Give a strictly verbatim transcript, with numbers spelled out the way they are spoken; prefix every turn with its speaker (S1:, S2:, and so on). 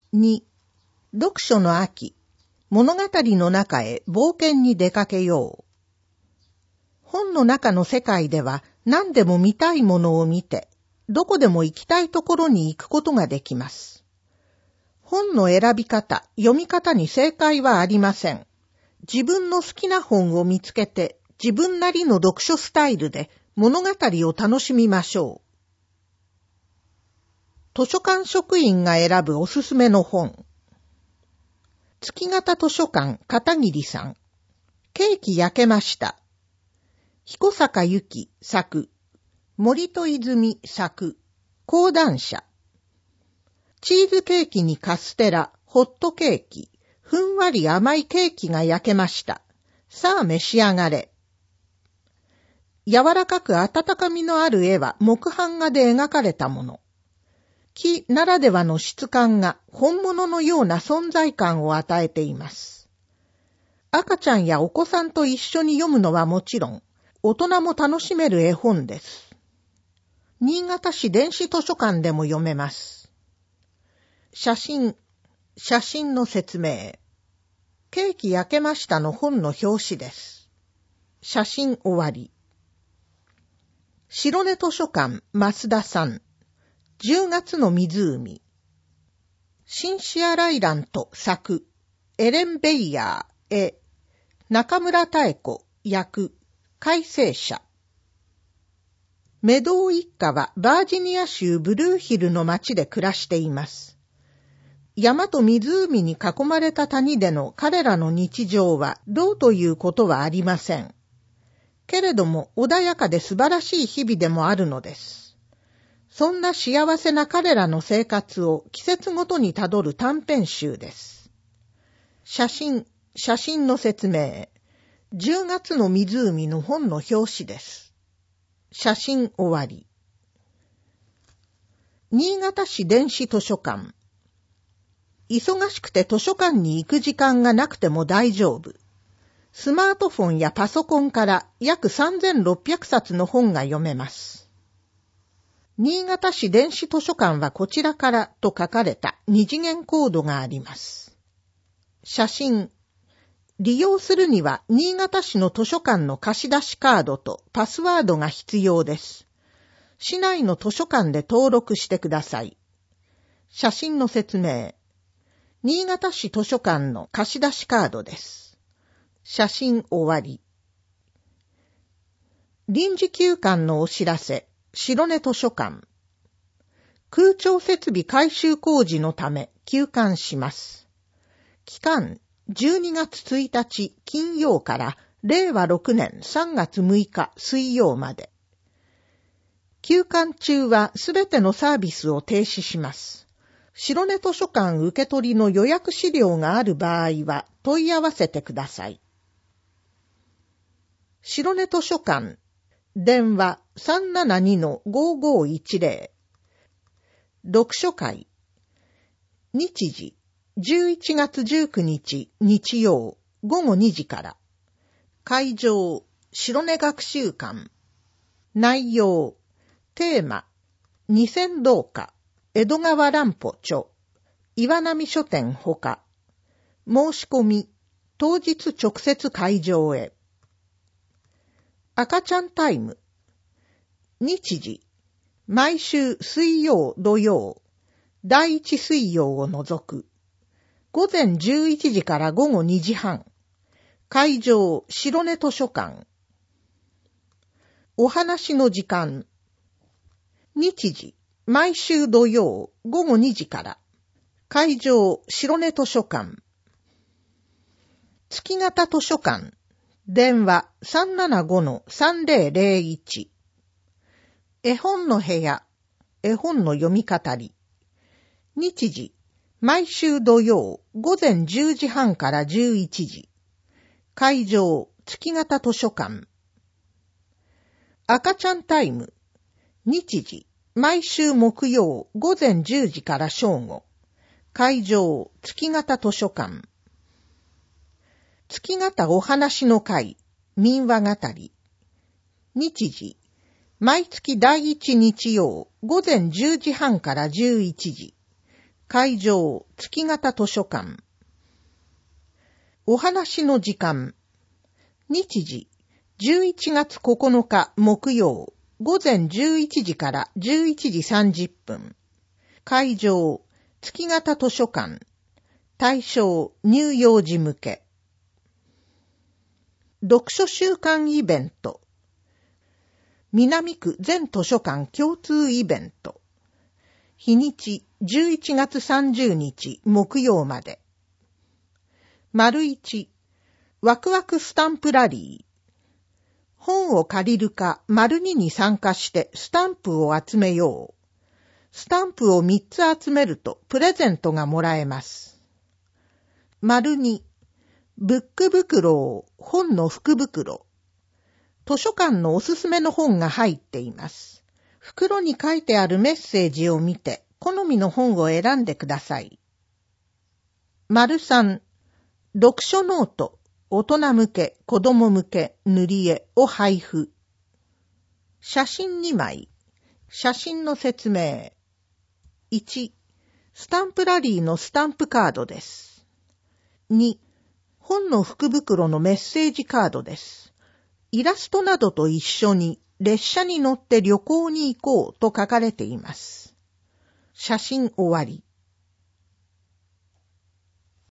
S1: に、読書の秋、物語の中へ冒険に出かけよう。本の中の世界では何でも見たいものを見て、どこでも行きたいところに行くことができます。本の選び方、読み方に正解はありません。自分の好きな本を見つけて、自分なりの読書スタイルで物語を楽しみましょう。図書館職員が選ぶおすすめの本。月形図書館片桐さん。ケーキ焼けました。彦坂由紀作。森戸泉作。講談社。チーズケーキにカステラ、ホットケーキ、ふんわり甘いケーキが焼けました。さあ召し上がれ。柔らかく温かみのある絵は木版画で描かれたもの。木ならではの質感が本物のような存在感を与えています。赤ちゃんやお子さんと一緒に読むのはもちろん、大人も楽しめる絵本です。新潟市電子図書館でも読めます。写真、写真の説明。ケーキ焼けましたの本の表紙です。写真終わり。白根図書館増田さん。じゅうがつの湖。シンシア・ライラント作。エレン・ベイヤー絵。中村妙子役。改正者。メドウ一家はバージニア州ブルーヒルの町で暮らしています。山と湖に囲まれた谷での彼らの日常はどうということはありません。けれども穏やかで素晴らしい日々でもあるのです。そんな幸せな彼らの生活を季節ごとにたどる短編集です。写真、写真の説明。じゅうがつの湖の本の表紙です。写真終わり。新潟市電子図書館。忙しくて図書館に行く時間がなくても大丈夫。スマートフォンやパソコンから約さんぜんろっぴゃくさつの本が読めます。新潟市電子図書館はこちらからと書かれた二次元コードがあります。写真。利用するには新潟市の図書館の貸し出しカードとパスワードが必要です。市内の図書館で登録してください。写真の説明。新潟市図書館の貸し出しカードです。写真終わり。臨時休館のお知らせ。白根図書館。空調設備改修工事のため休館します。期間じゅうにがつついたち金曜かられいわろくねんさんがつむいか水曜まで。休館中はすべてのサービスを停止します。白根図書館受け取りの予約資料がある場合は問い合わせてください。白根図書館。電話 さんななにのごーごーいちぜろ。読書会。日時、じゅういちがつじゅうくにち日曜ごごにじから。会場、白根学習館。内容、テーマ、二千堂下、江戸川乱歩著、岩波書店ほか。申し込み、当日直接会場へ。赤ちゃんタイム。日時、毎週水曜土曜、第一水曜を除く。午前じゅういちじから午後にじはん。会場、白根図書館。お話の時間。日時、毎週土曜午後にじから。会場、白根図書館。月形図書館。電話 さんななごのさんぜろぜろいち。絵本の部屋。絵本の読み語り。日時。毎週土曜午前じゅうじはんからじゅういちじ。会場、月形図書館。赤ちゃんタイム。日時。毎週木曜午前じゅうじから正午。会場、月形図書館。月形お話の会、民話語り。日時、毎月第一日曜、午前じゅうじはんからじゅういちじ。 会場、月形図書館。お話の時間。日時、じゅういちがつここのか木曜、午前じゅういちじからじゅういちじさんじゅっぷん。会場、月形図書館。対象、乳幼児向け。読書週間イベント。南区全図書館共通イベント。日にちじゅういちがつさんじゅうにち木曜まで。丸一、ワクワクスタンプラリー。本を借りるか丸二に参加してスタンプを集めよう。スタンプをみっつ集めるとプレゼントがもらえます。丸二、ブック袋を本の福袋。図書館のおすすめの本が入っています。袋に書いてあるメッセージを見て好みの本を選んでください。丸三、読書ノート、大人向け、子供向け、塗り絵を配布。写真にまい。写真の説明。いち、スタンプラリーのスタンプカードです。に、本の福袋のメッセージカードです。イラストなどと一緒に列車に乗って旅行に行こうと書かれています。写真終わり。